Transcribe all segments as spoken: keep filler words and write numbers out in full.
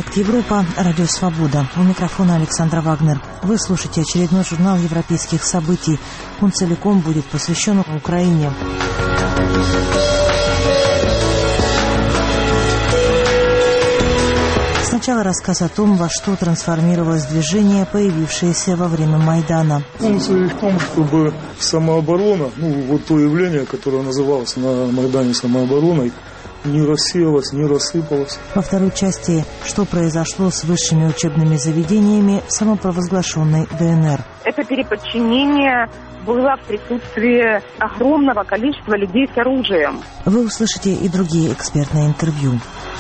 Проект «Европа», Радио Свобода. У микрофона Александра Вагнер. Вы слушаете очередной журнал европейских событий. Он целиком будет посвящен Украине. Сначала рассказ о том, во что трансформировалось движение, появившееся во время Майдана. Функция в том, чтобы самооборона, ну вот то явление, которое называлось на Майдане самообороной, не рассеялось, не рассыпалось. Во второй части, что произошло с высшими учебными заведениями в самопровозглашенной ДНР. Это переподчинение было в присутствии огромного количества людей с оружием. Вы услышите и другие экспертные интервью.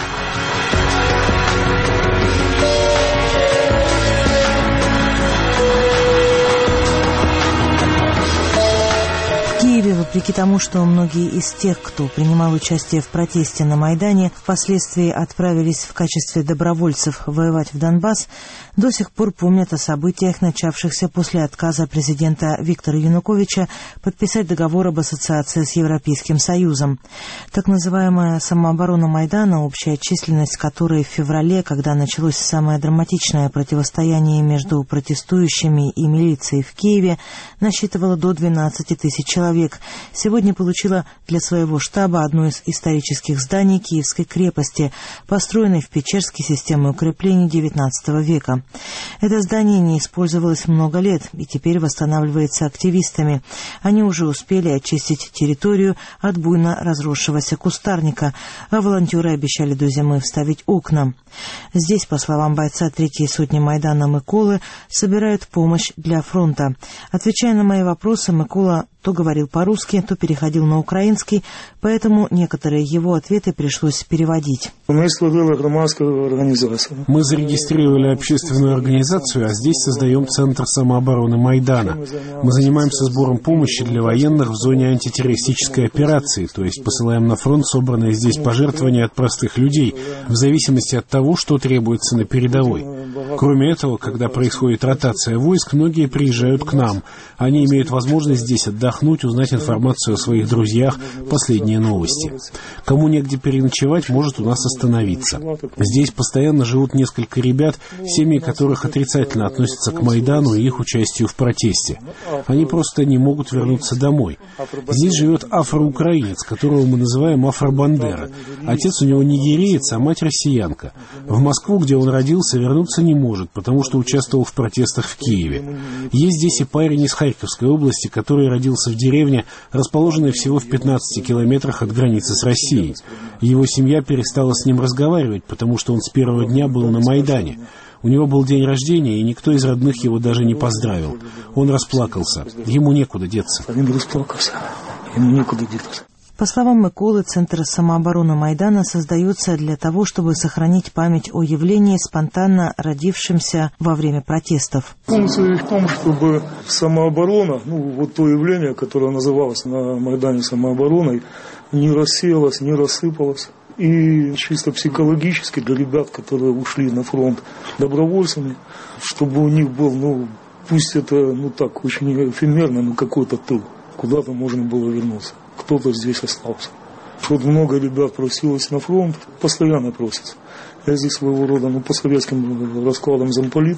Вопреки тому, что многие из тех, кто принимал участие в протесте на Майдане, впоследствии отправились в качестве добровольцев воевать в Донбасс, до сих пор помнят о событиях, начавшихся после отказа президента Виктора Януковича подписать договор об ассоциации с Европейским Союзом. Так называемая самооборона Майдана, общая численность которой в феврале, когда началось самое драматичное противостояние между протестующими и милицией в Киеве, насчитывала до двенадцати тысяч человек, сегодня получила для своего штаба одно из исторических зданий Киевской крепости, построенной в Печерске системой укреплений девятнадцатого века. Это здание не использовалось много лет и теперь восстанавливается активистами. Они уже успели очистить территорию от буйно разросшегося кустарника, а волонтеры обещали до зимы вставить окна. Здесь, по словам бойца третьей сотни Майдана Миколы, собирают помощь для фронта. Отвечая на мои вопросы, Микола то говорил по-русски, то переходил на украинский, поэтому некоторые его ответы пришлось переводить. Мы створили громадскую организацию. Мы зарегистрировали общественную организацию, а здесь создаем Центр самообороны Майдана. Мы занимаемся сбором помощи для военных в зоне антитеррористической операции, то есть посылаем на фронт собранные здесь пожертвования от простых людей, в зависимости от того, что требуется на передовой. Кроме этого, когда происходит ротация войск, многие приезжают к нам. Они имеют возможность здесь отдохнуть, узнать информацию о своих друзьях, последние новости. Кому негде переночевать, может у нас остановиться. Здесь постоянно живут несколько ребят, семьи которых отрицательно относятся к Майдану и их участию в протесте. Они просто не могут вернуться домой. Здесь живет афроукраинец, которого мы называем Афро-Бандера. Отец у него нигериец, а мать россиянка. В Москву, где он родился, вернуться не может, потому что участвовал в протестах в Киеве. Есть здесь и парень из Харьковской области, который родился в деревне, расположенной всего в пятнадцати километрах от границы с Россией. Его семья перестала с ним разговаривать, потому что он с первого дня был на Майдане. У него был день рождения, и никто из родных его даже не поздравил. Он расплакался. Ему некуда деться. Он расплакался. Ему некуда деться. По словам Миколы, Центр самообороны Майдана создается для того, чтобы сохранить память о явлении, спонтанно родившемся во время протестов. Функция в том, чтобы самооборона, ну вот то явление, которое называлось на Майдане самообороной, не рассеялось, не рассыпалось. И чисто психологически для ребят, которые ушли на фронт добровольцами, чтобы у них был, ну пусть это, ну так, очень эфемерно, но какой-то тыл, куда-то можно было вернуться. Кто-то здесь остался. Вот много ребят просилось на фронт, постоянно просятся. Я здесь своего рода, ну, по советским раскладам замполит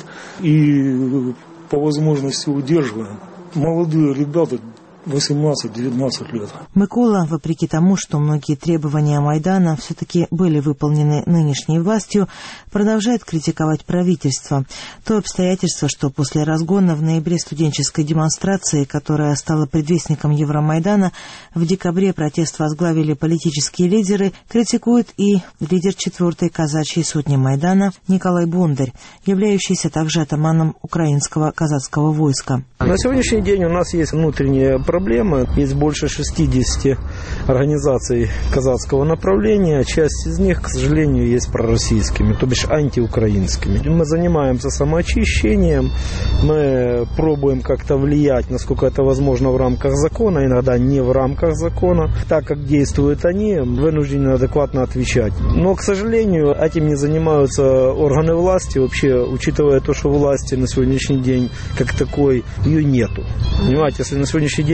и по возможности удерживаем. Молодые ребята, восемнадцать-девятнадцать лет. Микола, вопреки тому, что многие требования Майдана все-таки были выполнены нынешней властью, продолжает критиковать правительство. То обстоятельство, что после разгона в ноябре студенческой демонстрации, которая стала предвестником Евромайдана, в декабре протест возглавили политические лидеры, критикует и лидер четвертой казачьей сотни Майдана Николай Бондарь, являющийся также атаманом украинского казацкого войска. На сегодняшний день у нас есть внутренние проблемы. Есть больше шестидесяти организаций казацкого направления. Часть из них, к сожалению, есть пророссийскими, то бишь антиукраинскими. Мы занимаемся самоочищением, мы пробуем как-то влиять, насколько это возможно в рамках закона, иногда не в рамках закона. Так как действуют они, вынуждены адекватно отвечать. Но, к сожалению, этим не занимаются органы власти. Вообще, учитывая то, что власти на сегодняшний день как такой, ее нету. Понимаете, если на сегодняшний день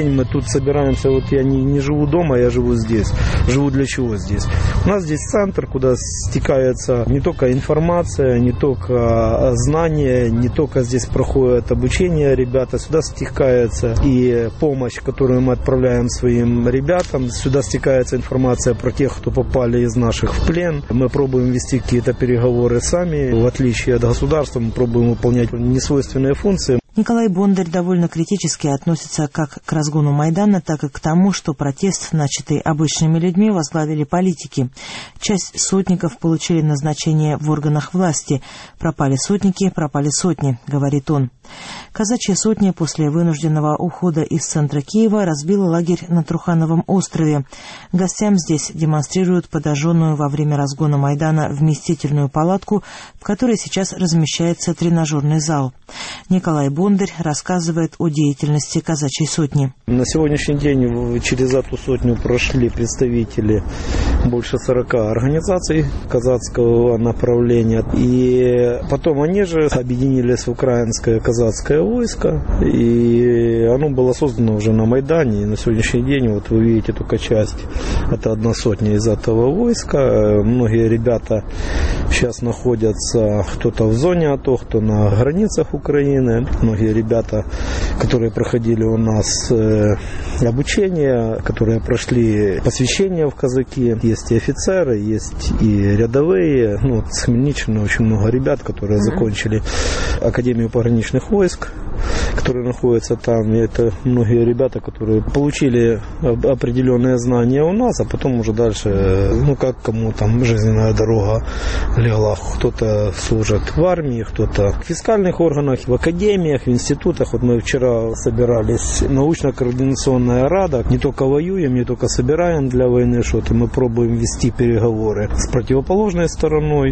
день мы тут собираемся. Вот я не, не живу дома, я живу здесь. Живу для чего здесь? У нас здесь центр, куда стекается не только информация, не только знания, не только здесь проходит обучение ребята. Сюда стекается и помощь, которую мы отправляем своим ребятам. Сюда стекается информация про тех, кто попали из наших в плен. Мы пробуем вести какие-то переговоры сами. В отличие от государства, мы пробуем выполнять несвойственные функции. Николай Бондарь довольно критически относится как к разгону Майдана, так и к тому, что протест, начатый обычными людьми, возглавили политики. Часть сотников получили назначение в органах власти. Пропали сотники, пропали сотни, говорит он. Казачья сотня после вынужденного ухода из центра Киева разбила лагерь на Трухановом острове. Гостям здесь демонстрируют подожженную во время разгона Майдана вместительную палатку, в которой сейчас размещается тренажерный зал. Николай Бондарь рассказывает о деятельности казачьей сотни. На сегодняшний день через эту сотню прошли представители больше сорока организаций казацкого направления. И потом они же объединились в украинское казацкое войско. И оно было создано уже на Майдане. И на сегодняшний день, вот вы видите только часть, это одна сотня из этого войска. Многие ребята сейчас находятся, кто-то в зоне АТО, кто на границах Украины. Многие ребята, которые проходили у нас э, обучение, которые прошли посвящение в казаки. Есть и офицеры, есть и рядовые. Ну, с Хмельниччины очень много ребят, которые закончили Академию пограничных войск, которые находятся там. И это многие ребята, которые получили определенные знания у нас, а потом уже дальше, ну, как кому там жизненная дорога легла. Кто-то служит в армии, кто-то в фискальных органах, в академиях, в институтах. Вот мы вчера собирались, научно-координационная рада. Не только воюем, не только собираем для войны что-то. Мы пробуем вести переговоры с противоположной стороной,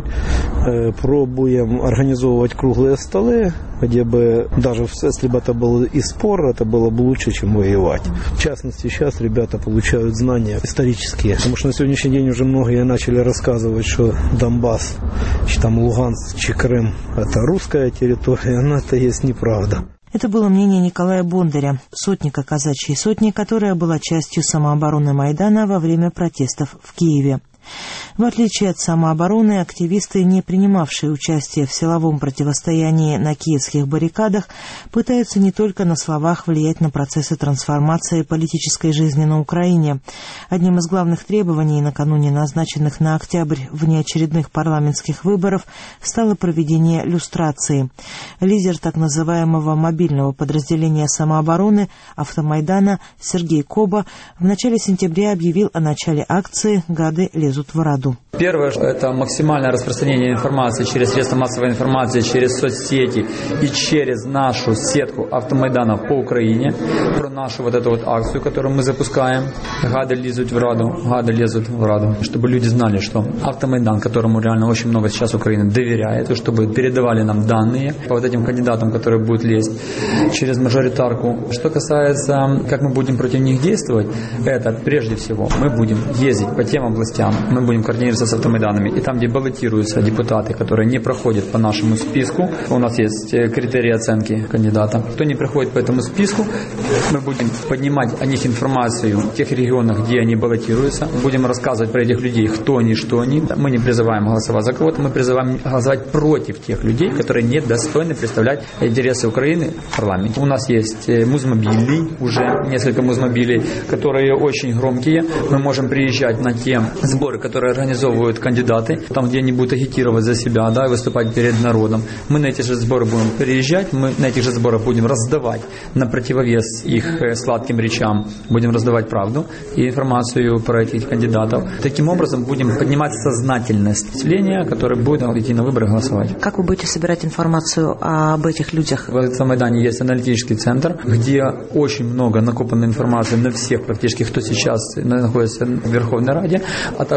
пробуем организовывать круглые столы, где бы даже если бы это был и спор, это было бы лучше, чем воевать. В частности, сейчас ребята получают знания исторические, потому что на сегодняшний день уже многие начали рассказывать, что Донбасс, там Луганск, Крым – это русская территория, но это есть неправда. Это было мнение Николая Бондаря, сотника казачьей сотни, которая была частью самообороны Майдана во время протестов в Киеве. В отличие от самообороны, активисты, не принимавшие участие в силовом противостоянии на киевских баррикадах, пытаются не только на словах влиять на процессы трансформации политической жизни на Украине. Одним из главных требований накануне назначенных на октябрь внеочередных парламентских выборов стало проведение люстрации. Лидер так называемого мобильного подразделения самообороны «Автомайдана» Сергей Коба в начале сентября объявил о начале акции «Гады лезут в Раду». Первое – это максимальное распространение информации через средства массовой информации, через соцсети и через нашу сетку автомайданов по Украине про нашу вот эту вот акцию, которую мы запускаем. Гады лезут в Раду, гады лезут в Раду. Чтобы люди знали, что автомайдан, которому реально очень много сейчас Украины доверяет, и чтобы передавали нам данные по вот этим кандидатам, которые будут лезть через мажоритарку. Что касается, как мы будем против них действовать, это прежде всего мы будем ездить по тем областям, мы будем координироваться с автомайданами. И там, где баллотируются депутаты, которые не проходят по нашему списку, у нас есть критерии оценки кандидата. Кто не проходит по этому списку, мы будем поднимать о них информацию в тех регионах, где они баллотируются. Будем рассказывать про этих людей, кто они, что они. Мы не призываем голосовать за кого-то, мы призываем голосовать против тех людей, которые не достойны представлять интересы Украины в парламенте. У нас есть музмобили, уже несколько музмобилей, которые очень громкие. Мы можем приезжать на те сборы, которые организовывают кандидаты, там, где они будут агитировать за себя, да, и выступать перед народом. Мы на эти же сборы будем приезжать, мы на этих же сборах будем раздавать на противовес их сладким речам, будем раздавать правду и информацию про этих кандидатов. Таким образом будем поднимать сознательность населения, которое будет идти на выборы голосовать. Как вы будете собирать информацию об этих людях? В Автомайдане есть аналитический центр, где очень много накопанной информации на всех практически, кто сейчас находится в Верховной Раде, а также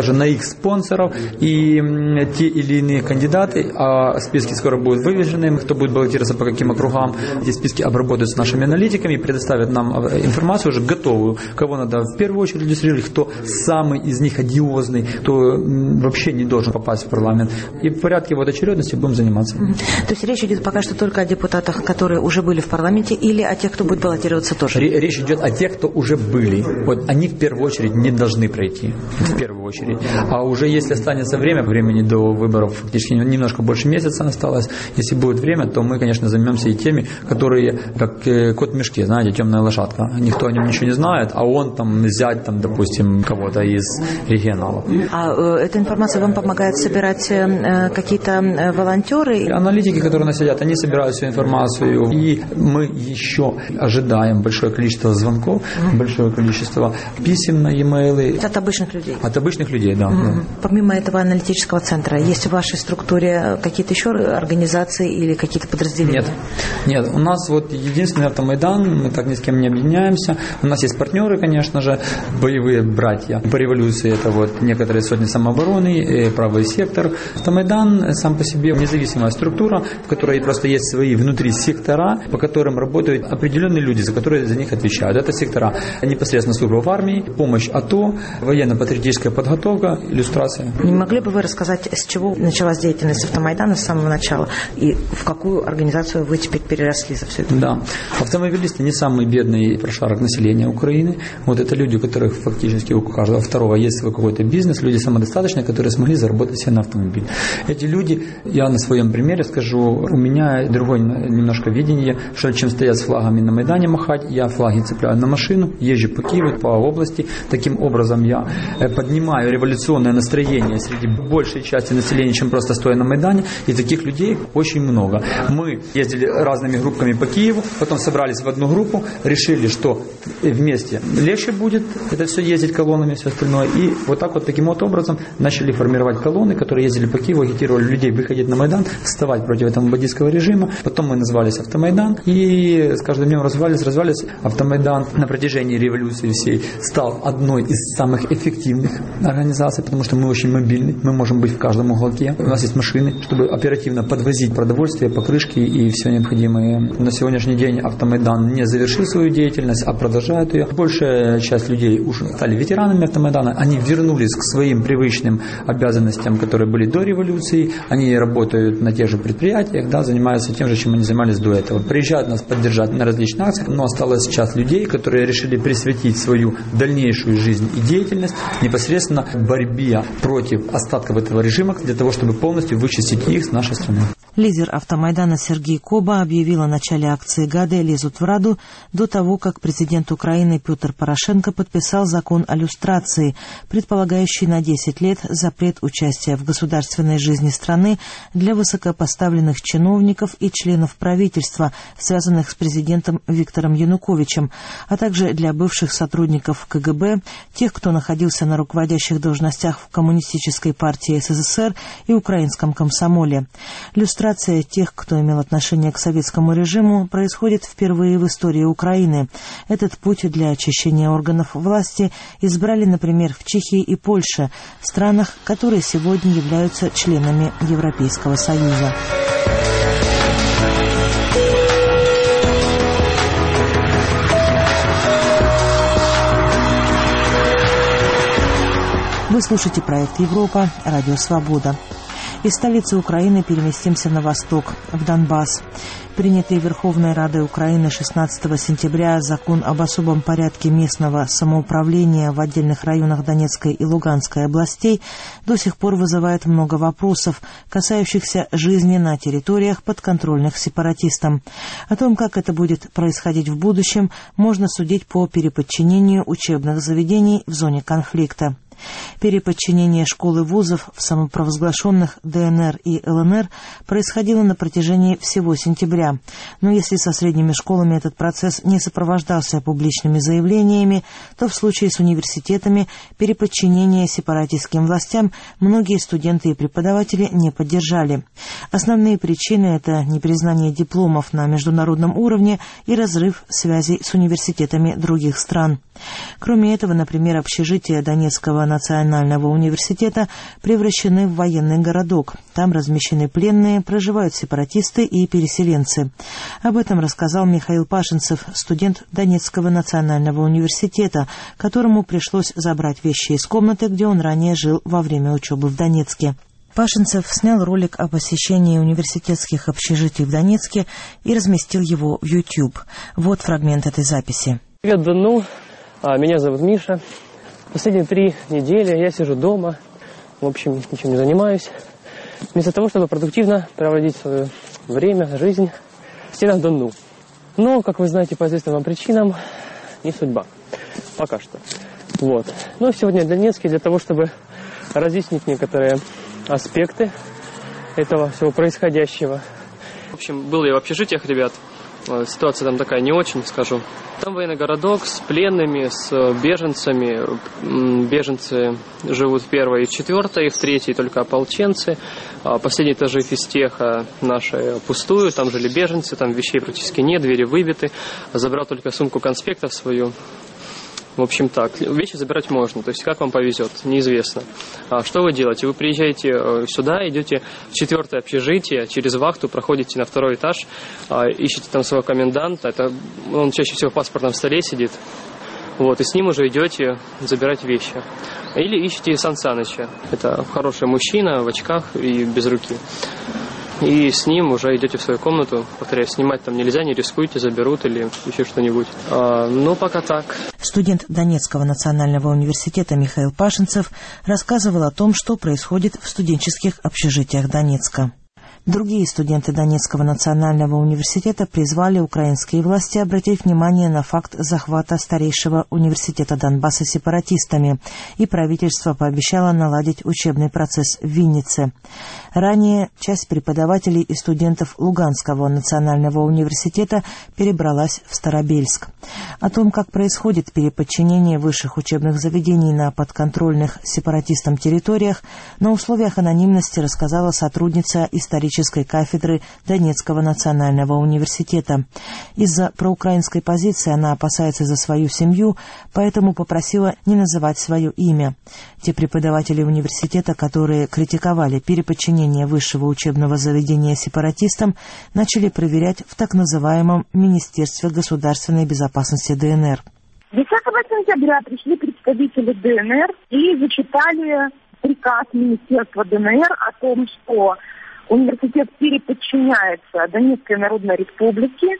даже на их спонсоров, и те или иные кандидаты, а списки скоро будут вывешены, кто будет баллотироваться по каким округам, эти списки обработаются нашими аналитиками и предоставят нам информацию уже готовую, кого надо в первую очередь регистрировать, кто самый из них одиозный, кто вообще не должен попасть в парламент. И в порядке вот очередности будем заниматься. То есть речь идет пока что только о депутатах, которые уже были в парламенте, или о тех, кто будет баллотироваться тоже? Речь идет о тех, кто уже были. Вот они в первую очередь не должны пройти. В первую очередь. А уже если останется время, времени до выборов фактически немножко больше месяца осталось, если будет время, то мы, конечно, займемся и теми, которые как кот в мешке, знаете, темная лошадка. Никто о нем ничего не знает, а он там взять, там, допустим, кого-то из регионалов. А э, эта информация вам помогает собирать э, какие-то волонтеры? Аналитики, которые у нас сидят, они собирают всю информацию, и мы еще ожидаем большое количество звонков, mm-hmm. большое количество писем на e-mail. От обычных людей? От обычных людей, да. Mm-hmm. Да. Помимо этого аналитического центра, есть в вашей структуре какие-то еще организации или какие-то подразделения? Нет. Нет, у нас вот единственный Автомайдан, мы так ни с кем не объединяемся. У нас есть партнеры, конечно же, боевые братья по революции, это вот некоторые сотни самообороны, правый сектор. Автомайдан сам по себе независимая структура, в которой просто есть свои внутри сектора, по которым работают определенные люди, за которые за них отвечают. Это сектора непосредственно служба в армии, помощь АТО, военно-патриотическая подготовка, иллюстрация. Не могли бы вы рассказать, с чего началась деятельность Автомайдана с самого начала и в какую организацию вы теперь переросли за все это? Да. Автомобилисты не самый бедный прошарок населения Украины. Вот это люди, у которых фактически у каждого второго есть свой какой-то бизнес, люди самодостаточные, которые смогли заработать себе на автомобиль. Эти люди, я на своем примере скажу, у меня другое немножко видение, что чем стоять с флагами на Майдане махать, я флаги цепляю на машину, езжу по Киеву, по области. Таким образом я поднимаю революционное настроение среди большей части населения, чем просто стоя на Майдане, и таких людей очень много. Мы ездили разными группками по Киеву, потом собрались в одну группу, решили, что вместе легче будет это все ездить колоннами, все остальное, и вот так вот таким вот образом начали формировать колонны, которые ездили по Киеву, агитировали людей выходить на Майдан, вставать против этого бандитского режима. Потом мы назвались Автомайдан, и с каждым днем развивались, развивались. Автомайдан на протяжении революции всей стал одной из самых эффективных организаций, потому что мы очень мобильны, мы можем быть в каждом уголке. У нас есть машины, чтобы оперативно подвозить продовольствие, покрышки и все необходимое. На сегодняшний день Автомайдан не завершил свою деятельность, а продолжает ее. Большая часть людей уже стали ветеранами Автомайдана, они вернулись к своим привычным обязанностям, которые были до революции, они работают на тех же предприятиях, да, занимаются тем же, чем они занимались до этого. Приезжают нас поддержать на различных акциях, но осталось сейчас людей, которые решили присвятить свою дальнейшую жизнь и деятельность непосредственно борьбе против остатков этого режима, для того, чтобы полностью вычистить их с нашей страны. Лидер Автомайдана Сергей Коба объявил о начале акции «Гады лезут в Раду» до того, как президент Украины Петр Порошенко подписал закон о люстрации, предполагающий на десять лет запрет участия в государственной жизни страны для высокопоставленных чиновников и членов правительства, связанных с президентом Виктором Януковичем, а также для бывших сотрудников ка гэ бэ, тех, кто находился на руководящих должностях в Коммунистической партии эс эс эс эр и Украинском комсомоле. Люстрация тех, кто имел отношение к советскому режиму, происходит впервые в истории Украины. Этот путь для очищения органов власти избрали, например, в Чехии и Польше, странах, которые сегодня являются членами Европейского Союза. Вы слушаете проект «Европа», радио «Свобода». Из столицы Украины переместимся на восток, в Донбасс. Принятый Верховной Радой Украины шестнадцатого сентября закон об особом порядке местного самоуправления в отдельных районах Донецкой и Луганской областей до сих пор вызывает много вопросов, касающихся жизни на территориях, подконтрольных сепаратистам. О том, как это будет происходить в будущем, можно судить по переподчинению учебных заведений в зоне конфликта. Переподчинение школ и вузов в самопровозглашенных дэ эн эр и эл эн эр происходило на протяжении всего сентября. Но если со средними школами этот процесс не сопровождался публичными заявлениями, то в случае с университетами переподчинение сепаратистским властям многие студенты и преподаватели не поддержали. Основные причины – это непризнание дипломов на международном уровне и разрыв связей с университетами других стран. Кроме этого, например, общежития Донецкого национального университета превращены в военный городок. Там размещены пленные, проживают сепаратисты и переселенцы. Об этом рассказал Михаил Пашинцев, студент Донецкого национального университета, которому пришлось забрать вещи из комнаты, где он ранее жил во время учебы в Донецке. Пашинцев снял ролик о посещении университетских общежитий в Донецке и разместил его в YouTube. Вот фрагмент этой записи. Привет, Дону. Меня зовут Миша. Последние три недели я сижу дома. В общем, ничем не занимаюсь. Вместо того, чтобы продуктивно проводить свое время, жизнь в стенах Дону. Но, как вы знаете, по известным вам причинам, не судьба. Пока что. Вот. Но сегодня в Донецке для того, чтобы разъяснить некоторые аспекты этого всего происходящего. В общем, был я в общежитиях, ребят. Ситуация там такая не очень, скажу. Там военный городок с пленными, с беженцами. Беженцы живут в первой и в четвертой, в третьей только ополченцы. Последние этажи физтеха наши пустуют, там жили беженцы, там вещей практически нет, двери выбиты. Забрал только сумку конспектов свою. В общем так, вещи забирать можно, то есть как вам повезет, неизвестно. А что вы делаете? Вы приезжаете сюда, идете в четвертое общежитие, через вахту проходите на второй этаж, ищете там своего коменданта, это, он чаще всего в паспортном столе сидит, вот, и с ним уже идете забирать вещи. Или ищете Сан Саныча, это хороший мужчина в очках и без руки. И с ним уже идете в свою комнату. Повторяю, снимать там нельзя, не рискуйте, заберут или еще что-нибудь. А, ну, пока так. Студент Донецкого национального университета Михаил Пашинцев рассказывал о том, что происходит в студенческих общежитиях Донецка. Другие студенты Донецкого национального университета призвали украинские власти обратить внимание на факт захвата старейшего университета Донбасса сепаратистами, и правительство пообещало наладить учебный процесс в Виннице. Ранее часть преподавателей и студентов Луганского национального университета перебралась в Старобельск. О том, как происходит переподчинение высших учебных заведений на подконтрольных сепаратистам территориях, на условиях анонимности рассказала сотрудница исторической кафедры Донецкого национального университета. Из-за проукраинской позиции она опасается за свою семью, поэтому попросила не называть свое имя. Те преподаватели университета, которые критиковали переподчинение высшего учебного заведения сепаратистам, начали проверять в так называемом Министерстве государственной безопасности ДНР. десятого сентября пришли представители ДНР и зачитали приказ Министерства ДНР о том, что университет переподчиняется Донецкой Народной Республике,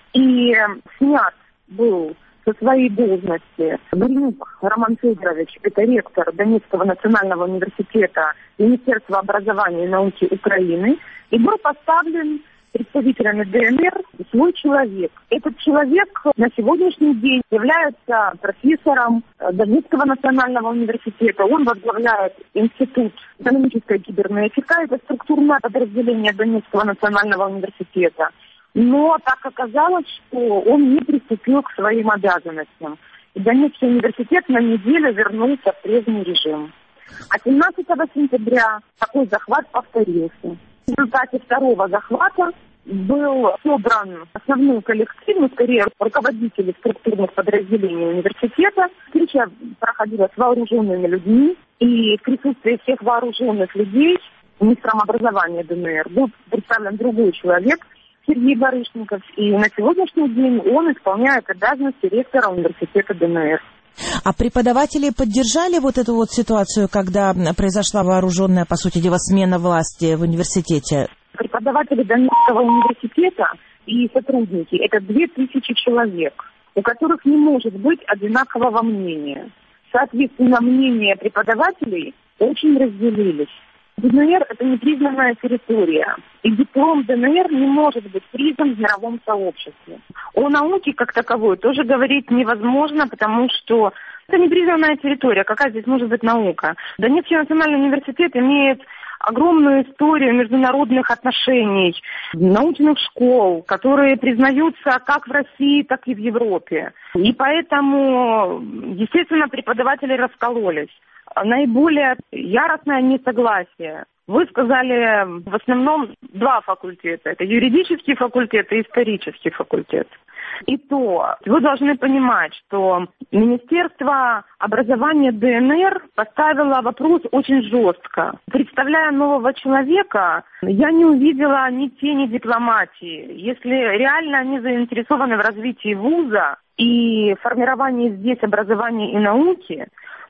и снят был со своей должности Горенюк Роман Федорович, это ректор Донецкого национального университета Министерства образования и науки Украины, и был поставлен представителями ДНР свой человек. Этот человек на сегодняшний день является профессором Донецкого национального университета. Он возглавляет Институт экономической кибернетики, это структурное подразделение Донецкого национального университета. Но так оказалось, что он не приступил к своим обязанностям. И Донецкий университет на неделю вернулся в прежний режим. А семнадцатого сентября такой захват повторился. В результате второго захвата был собран основной коллектив, ну, скорее, руководители структурных подразделений университета. Встреча проходила с вооруженными людьми, и в присутствии всех вооруженных людей министром образования ДНР был представлен другой человек, Сергей Барышников, и на сегодняшний день он исполняет обязанности ректора университета ДНР. А преподаватели поддержали вот эту вот ситуацию, когда произошла вооруженная, по сути дела, смена власти в университете? Преподаватели Донецкого университета и сотрудники – это две тысячи человек, у которых не может быть одинакового мнения. Соответственно, мнения преподавателей очень разделились. ДНР – это непризнанная территория, и диплом ДНР не может быть признан в мировом сообществе. О науке как таковой тоже говорить невозможно, потому что это непризнанная территория. Какая здесь может быть наука? Донецкий национальный университет имеет огромную историю международных отношений, научных школ, которые признаются как в России, так и в Европе. И поэтому, естественно, преподаватели раскололись. Наиболее яростное несогласие высказали в основном два факультета. Это юридический факультет и исторический факультет. И то вы должны понимать, что Министерство образования ДНР поставило вопрос очень жестко. Представляя нового человека, я не увидела ни тени дипломатии. Если реально они заинтересованы в развитии вуза и формировании здесь образования и науки,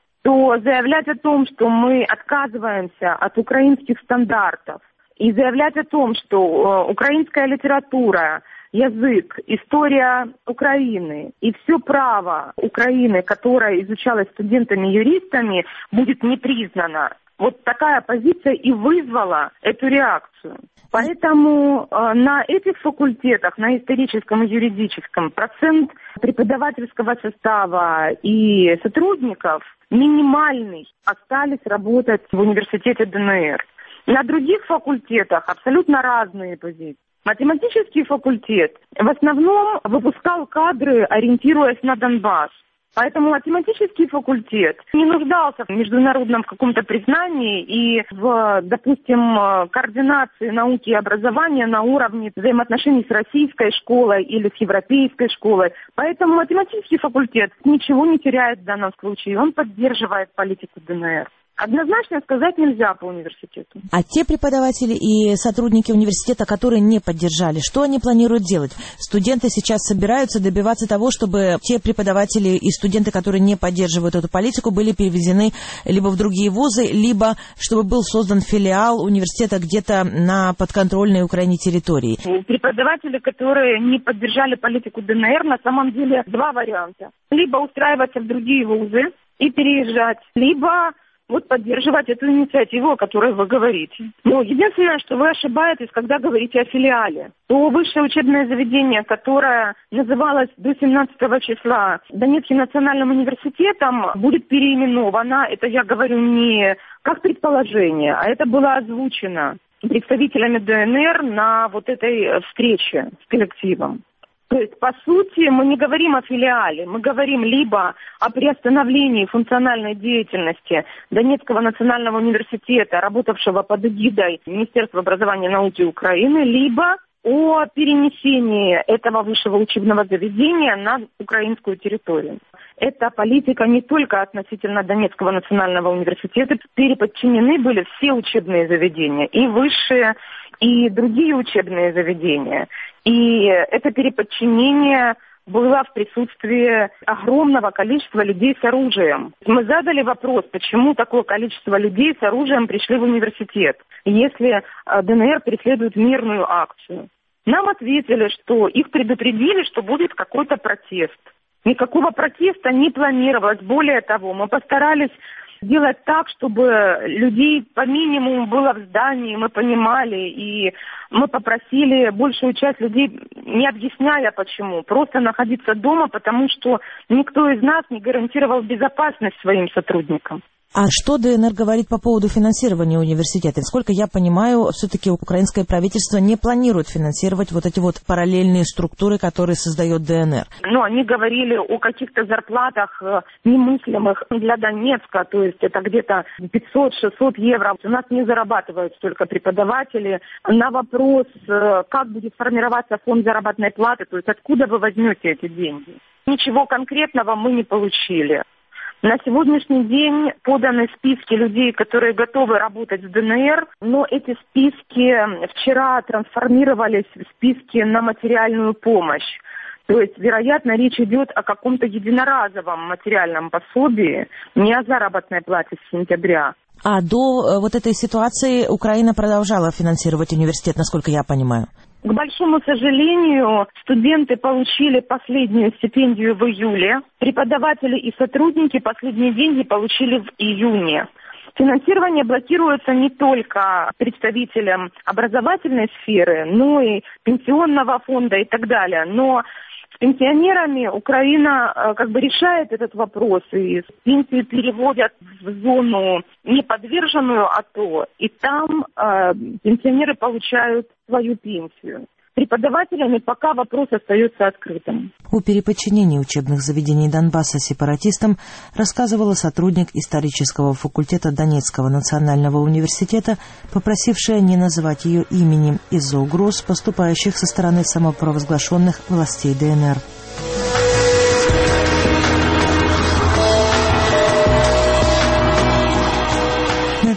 то заявлять о том, что мы отказываемся от украинских стандартов, и заявлять о том, что украинская литература, язык, история Украины и все право Украины, которое изучалось студентами-юристами, будет не признано. Вот такая позиция и вызвала эту реакцию. Поэтому э, на этих факультетах, на историческом и юридическом, процент преподавательского состава и сотрудников минимальный остались работать в университете ДНР. На других факультетах абсолютно разные позиции. Математический факультет в основном выпускал кадры, ориентируясь на Донбасс. Поэтому математический факультет не нуждался в международном каком-то признании и в, допустим, координации науки и образования на уровне взаимоотношений с российской школой или с европейской школой. Поэтому математический факультет ничего не теряет в данном случае. Он поддерживает политику ДНР. Однозначно сказать нельзя по университету. А те преподаватели и сотрудники университета, которые не поддержали, что они планируют делать? Студенты сейчас собираются добиваться того, чтобы те преподаватели и студенты, которые не поддерживают эту политику, были переведены либо в другие вузы, либо чтобы был создан филиал университета где-то на подконтрольной Украине территории. Преподаватели, которые не поддержали политику ДНР, на самом деле два варианта. Либо устраиваться в другие вузы и переезжать, либо вот поддерживать эту инициативу, о которой вы говорите. Но единственное, что вы ошибаетесь, когда говорите о филиале. То высшее учебное заведение, которое называлось до семнадцатого числа Донецким национальным университетом, будет переименовано. Это я говорю не как предположение, а это было озвучено представителями ДНР на вот этой встрече с коллективом. То есть, по сути, мы не говорим о филиале, мы говорим либо о приостановлении функциональной деятельности Донецкого национального университета, работавшего под эгидой Министерства образования и науки Украины, либо о перенесении этого высшего учебного заведения на украинскую территорию. Эта политика не только относительно Донецкого национального университета. Переподчинены были все учебные заведения, и высшие, и другие учебные заведения. И это переподчинение было в присутствии огромного количества людей с оружием. Мы задали вопрос, почему такое количество людей с оружием пришли в университет, если ДНР преследует мирную акцию. Нам ответили, что их предупредили, что будет какой-то протест. Никакого протеста не планировалось. Более того, мы постарались сделать так, чтобы людей по минимуму было в здании, мы понимали, и мы попросили большую часть людей, не объясняя почему, просто находиться дома, потому что никто из нас не гарантировал безопасность своим сотрудникам. А что ДНР говорит по поводу финансирования университета? Насколько я понимаю, все-таки украинское правительство не планирует финансировать вот эти вот параллельные структуры, которые создает ДНР. Ну, они говорили о каких-то зарплатах немыслимых для Донецка, то есть это где-то пятьсот-шестьсот евро. У нас не зарабатывают столько преподаватели. На вопрос, как будет формироваться фонд заработной платы, то есть откуда вы возьмете эти деньги, ничего конкретного мы не получили. На сегодняшний день поданы списки людей, которые готовы работать в ДНР, но эти списки вчера трансформировались в списки на материальную помощь. То есть, вероятно, речь идет о каком-то единоразовом материальном пособии, не о заработной плате с сентября. А до вот этой ситуации Украина продолжала финансировать университет, насколько я понимаю? К большому сожалению, студенты получили последнюю стипендию в июле, преподаватели и сотрудники последние деньги получили в июне. Финансирование блокируется не только представителям образовательной сферы, но и пенсионного фонда и так далее. Но с пенсионерами Украина как бы решает этот вопрос, и пенсию переводят в зону, не подверженную АТО, и там э, пенсионеры получают свою пенсию. Преподавателями пока вопрос остается открытым. О переподчинении учебных заведений Донбасса сепаратистам рассказывала сотрудник исторического факультета Донецкого национального университета, попросившая не называть ее имени из-за угроз, поступающих со стороны самопровозглашенных властей ДНР.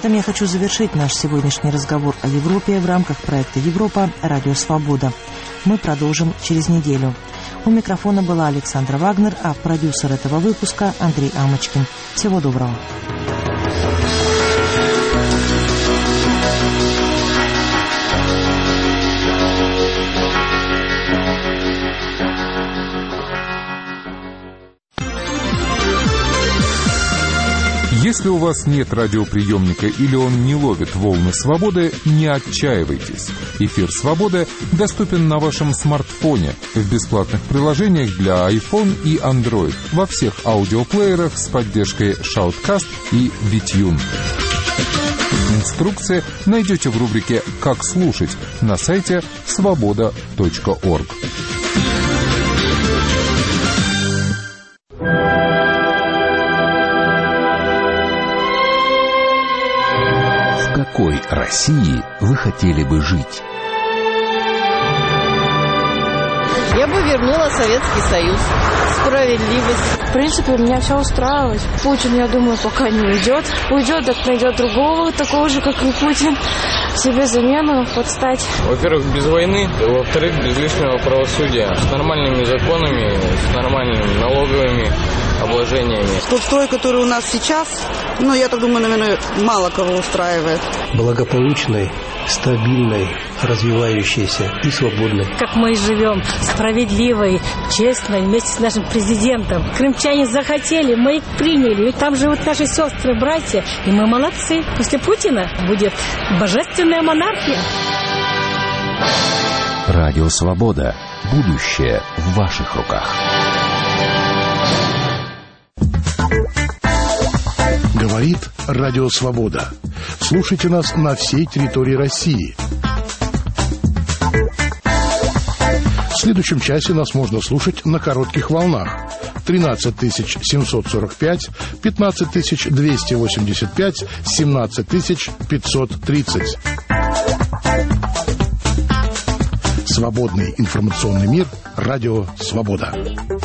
этом я хочу завершить наш сегодняшний разговор о Европе в рамках проекта «Европа. Радио Свобода». Мы продолжим через неделю. У микрофона была Александра Вагнер, а продюсер этого выпуска Андрей Амочкин. Всего доброго. Если у вас нет радиоприемника или он не ловит волны свободы, не отчаивайтесь. Эфир «Свободы» доступен на вашем смартфоне в бесплатных приложениях для iPhone и Android во всех аудиоплеерах с поддержкой Shoutcast и Witune. Инструкции найдете в рубрике «Как слушать» на сайте свобода точка орг. В какой России вы хотели бы жить? Я бы вернула Советский Союз. Справедливость. В принципе, меня все устраивает. Путин, я думаю, пока не уйдет. Уйдет, так найдет другого, такого же, как и Путин. Себе замену подстать. Во-первых, без войны. Во-вторых, без лишнего правосудия. С нормальными законами, с нормальными налоговыми обложениями. Тот строй, который у нас сейчас, ну, я так думаю, наверное, мало кого устраивает. Благополучной, стабильной, развивающейся и свободной. Как мы живем, справедливой, честной, вместе с нашим президентом. Крымчане захотели, мы их приняли. Ведь там живут наши сестры, братья, и мы молодцы. После Путина будет божественная монархия. Радио «Свобода». Будущее в ваших руках. Говорит Радио Свобода. Слушайте нас на всей территории России. В следующем часе нас можно слушать на коротких волнах. тринадцать тысяч семьсот сорок пять, пятнадцать тысяч двести восемьдесят пять, семнадцать тысяч пятьсот тридцать. Свободный информационный мир. Радио Свобода.